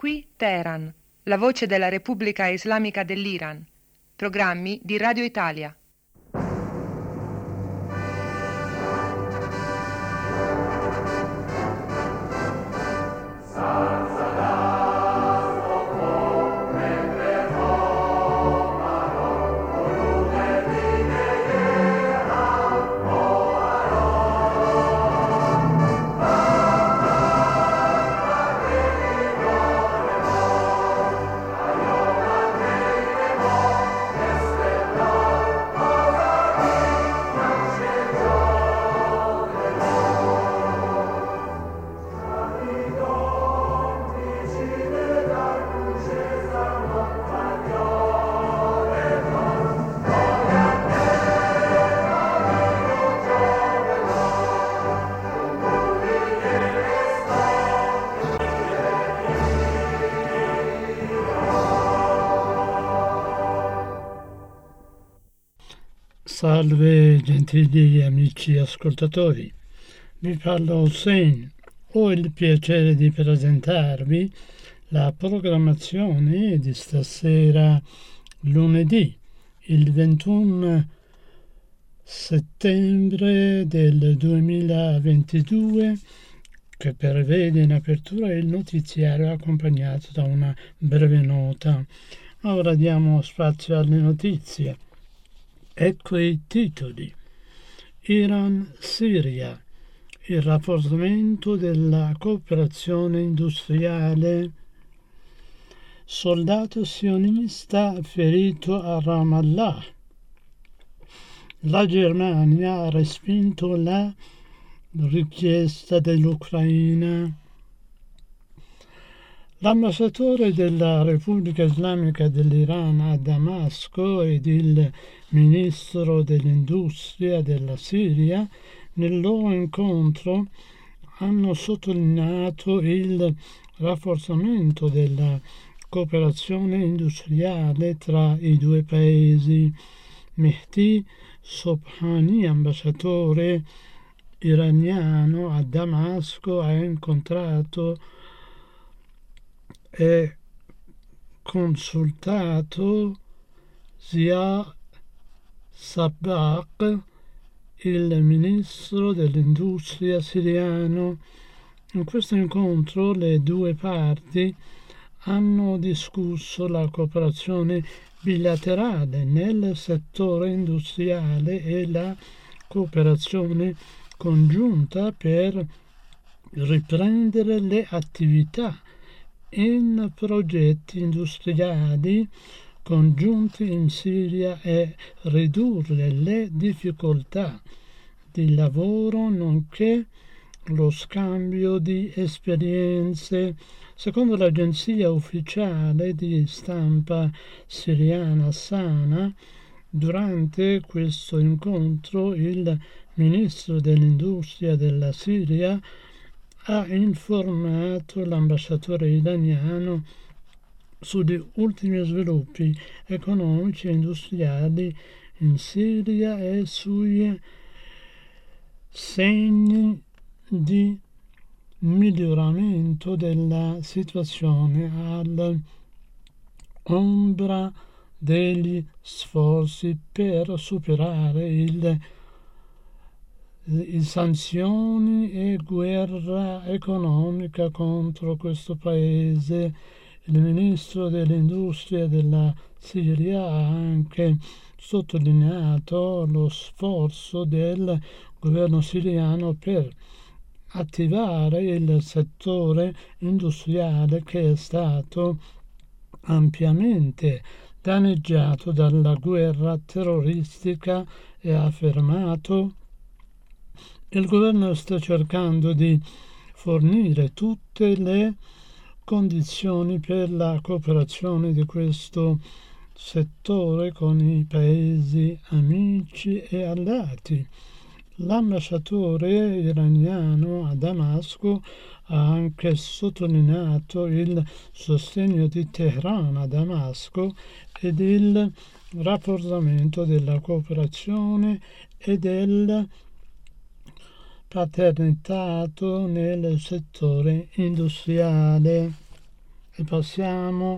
Qui Teheran, la voce della Repubblica Islamica dell'Iran. Programmi di Radio Italia. Salve gentili amici ascoltatori, vi parla Hussein. Ho il piacere di presentarvi la programmazione di stasera lunedì, il 21 settembre del 2022, che prevede in apertura il notiziario accompagnato da una breve nota. Ora diamo spazio alle notizie. Ecco i titoli. Iran-Siria, il rafforzamento della cooperazione industriale. Soldato sionista ferito a Ramallah. La Germania ha respinto la richiesta dell'Ucraina. L'ambasciatore della Repubblica Islamica dell'Iran a Damasco ed il ministro dell'Industria della Siria, nel loro incontro, hanno sottolineato il rafforzamento della cooperazione industriale tra i due paesi. Mehdi Sobhani, ambasciatore iraniano a Damasco, ha incontrato e consultato Zia Sabaq, il ministro dell'industria siriano. In questo incontro le due parti hanno discusso la cooperazione bilaterale nel settore industriale e la cooperazione congiunta per riprendere le attività in progetti industriali congiunti in Siria e ridurre le difficoltà di lavoro nonché lo scambio di esperienze. Secondo l'agenzia ufficiale di stampa siriana Sana, durante questo incontro il ministro dell'industria della Siria ha informato l'ambasciatore iraniano sugli ultimi sviluppi economici e industriali in Siria e sui segni di miglioramento della situazione all'ombra degli sforzi per superare sanzioni e guerra economica contro questo paese. Il ministro dell'industria della Siria ha anche sottolineato lo sforzo del governo siriano per attivare il settore industriale che è stato ampiamente danneggiato dalla guerra terroristica e ha affermato: il governo sta cercando di fornire tutte le condizioni per la cooperazione di questo settore con i paesi amici e alleati. L'ambasciatore iraniano a Damasco ha anche sottolineato il sostegno di Teheran a Damasco ed il rafforzamento della cooperazione e del paternitato nel settore industriale. e passiamo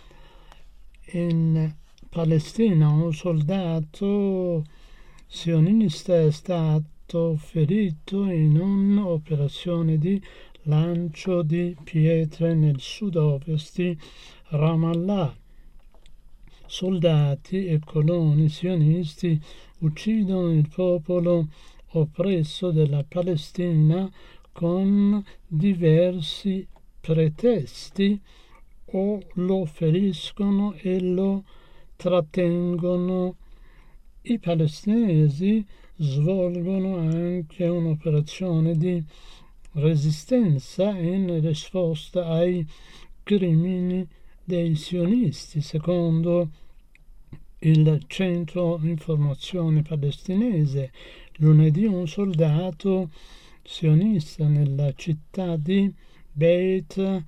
in Palestina. Un soldato sionista è stato ferito in un'operazione di lancio di pietre nel sud-ovest di Ramallah. Soldati e coloni sionisti uccidono il popolo oppresso della Palestina con diversi pretesti, o lo feriscono e lo trattengono. I palestinesi svolgono anche un'operazione di resistenza in risposta ai crimini dei sionisti. Secondo il centro informazione palestinese, lunedì un soldato sionista nella città di Beit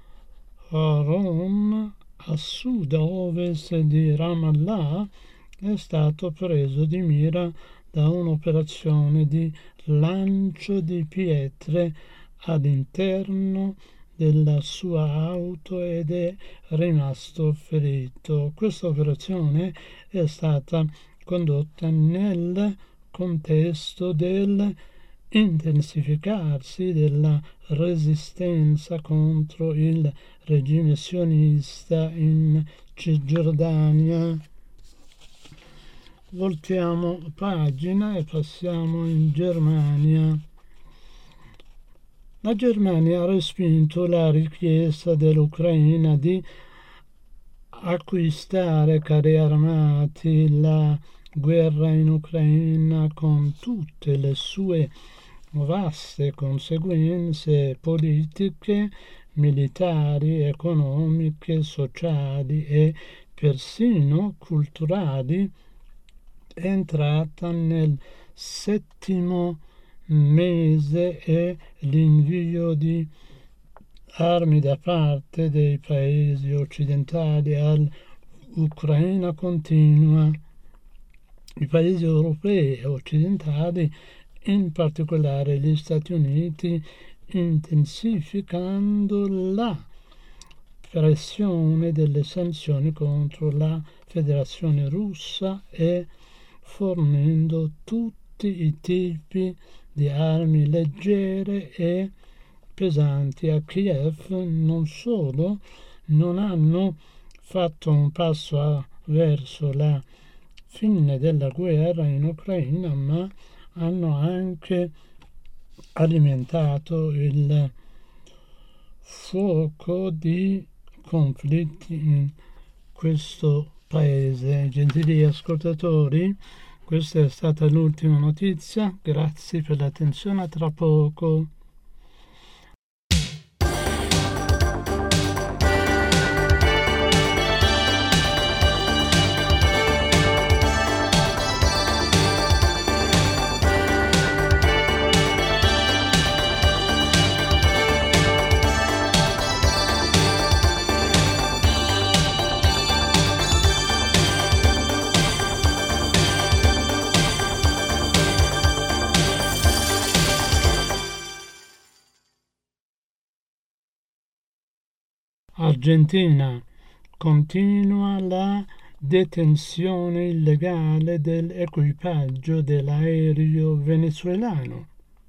Horon, a sud-ovest di Ramallah, è stato preso di mira da un'operazione di lancio di pietre all'interno della sua auto ed è rimasto ferito. Questa operazione è stata condotta nel contesto del intensificarsi della resistenza contro il regime sionista in Cisgiordania. Voltiamo pagina e passiamo in Germania. La Germania ha respinto la richiesta dell'Ucraina di acquistare carri armati. La guerra in Ucraina, con tutte le sue vaste conseguenze politiche, militari, economiche, sociali e persino culturali, è entrata nel 7° mese e l'invio di armi da parte dei paesi occidentali all'Ucraina continua. I paesi europei e occidentali, in particolare gli Stati Uniti, intensificando la pressione delle sanzioni contro la Federazione Russa e fornendo tutti i tipi di armi leggere e pesanti a Kiev. Non solo non hanno fatto un passo verso la fine della guerra in Ucraina, ma hanno anche alimentato il fuoco di conflitti in questo paese. Gentili ascoltatori, questa è stata l'ultima notizia. Grazie per l'attenzione, a tra poco. Argentina. Continua la detenzione illegale dell'equipaggio dell'aereo venezuelano.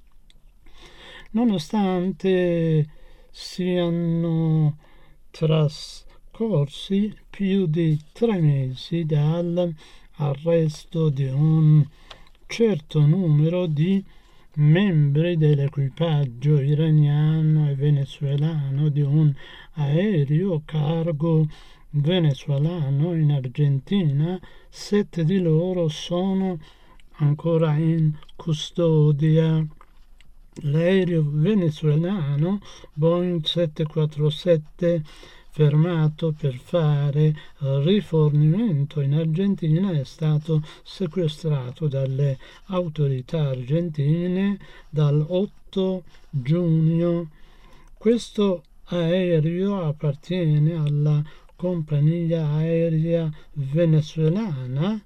Nonostante siano trascorsi più di 3 mesi dall'arresto di un certo numero di membri dell'equipaggio iraniano e venezuelano di un aereo cargo venezuelano in Argentina, 7 di loro sono ancora in custodia. L'aereo venezuelano Boeing 747, fermato per fare rifornimento in Argentina, è stato sequestrato dalle autorità argentine dall'8 giugno. Questo aereo appartiene alla compagnia aerea venezuelana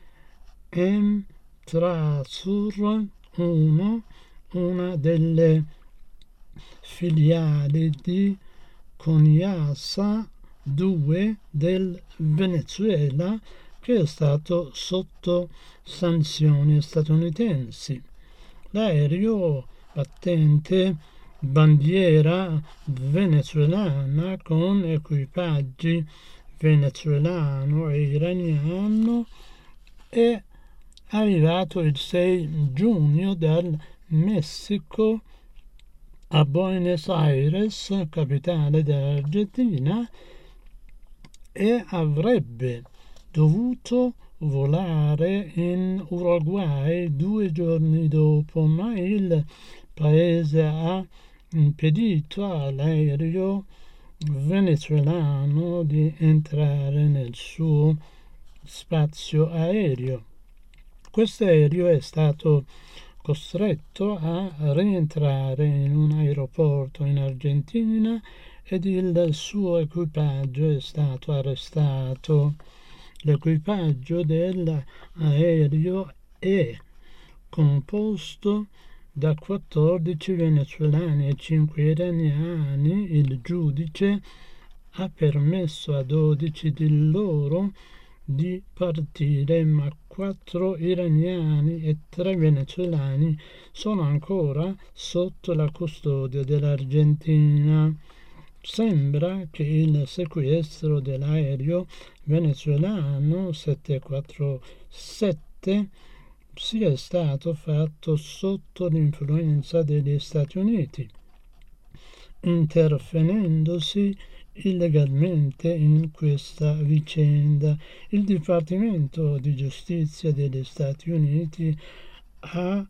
Emtrasur 1, una delle filiali di Coniasa 2 del Venezuela, che è stato sotto sanzioni statunitensi. L'aereo battente bandiera venezuelana con equipaggi venezuelano e iraniano è arrivato il 6 giugno dal Messico a Buenos Aires, capitale dell'Argentina, e avrebbe dovuto volare in Uruguay 2 giorni dopo, ma il paese ha impedito all'aereo venezuelano di entrare nel suo spazio aereo. Questo aereo è stato costretto a rientrare in un aeroporto in Argentina ed il suo equipaggio è stato arrestato. L'equipaggio dell'aereo è composto da 14 venezuelani e 5 iraniani. Il giudice ha permesso a 12 di loro di partire, ma 4 iraniani e 3 venezuelani sono ancora sotto la custodia dell'Argentina. Sembra che il sequestro dell'aereo venezuelano 747 sia stato fatto sotto l'influenza degli Stati Uniti, intervenendosi illegalmente in questa vicenda. Il Dipartimento di Giustizia degli Stati Uniti ha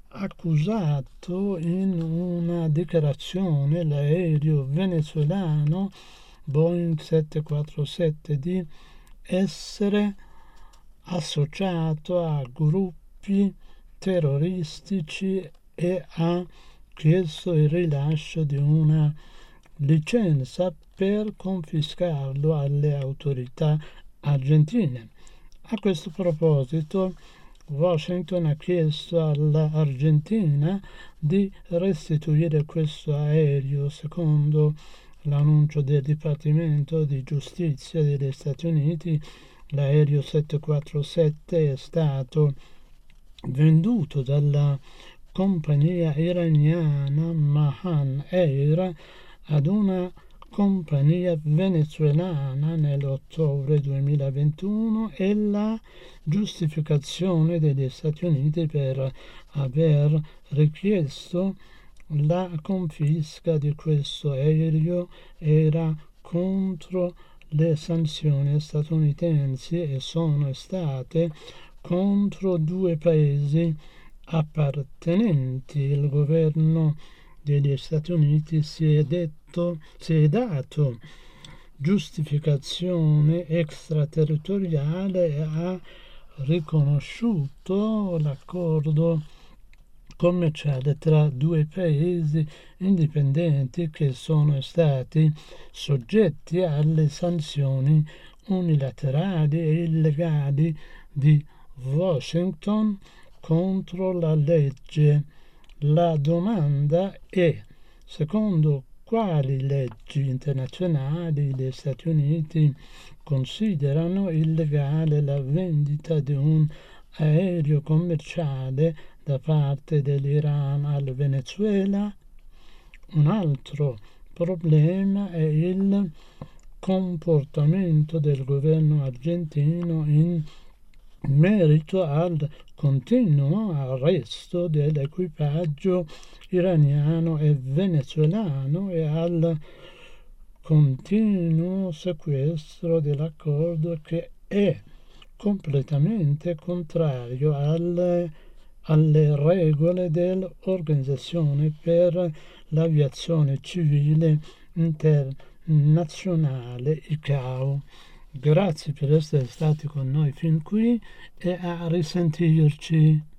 accusato in una dichiarazione l'aereo venezuelano Boeing 747 di essere associato a gruppi terroristici e ha chiesto il rilascio di una licenza per confiscarlo alle autorità argentine. A questo proposito, Washington ha chiesto all'Argentina di restituire questo aereo. Secondo l'annuncio del Dipartimento di Giustizia degli Stati Uniti, l'aereo 747 è stato venduto dalla compagnia iraniana Mahan Air ad una compagnia venezuelana nell'ottobre 2021 e la giustificazione degli Stati Uniti per aver richiesto la confisca di questo aereo era contro le sanzioni statunitensi e sono state contro 2 paesi appartenenti. Il governo degli Stati Uniti si è dato giustificazione extraterritoriale e ha riconosciuto l'accordo commerciale tra 2 paesi indipendenti che sono stati soggetti alle sanzioni unilaterali e illegali di Washington contro la legge. La domanda è: secondo quali leggi internazionali gli Stati Uniti considerano illegale la vendita di un aereo commerciale da parte dell'Iran al Venezuela? Un altro problema è il comportamento del governo argentino in merito al continuo arresto dell'equipaggio iraniano e venezuelano e al continuo sequestro dell'accordo che è completamente contrario alle regole dell'Organizzazione per l'Aviazione Civile Internazionale ICAO. Grazie per essere stati con noi fin qui e a risentirci.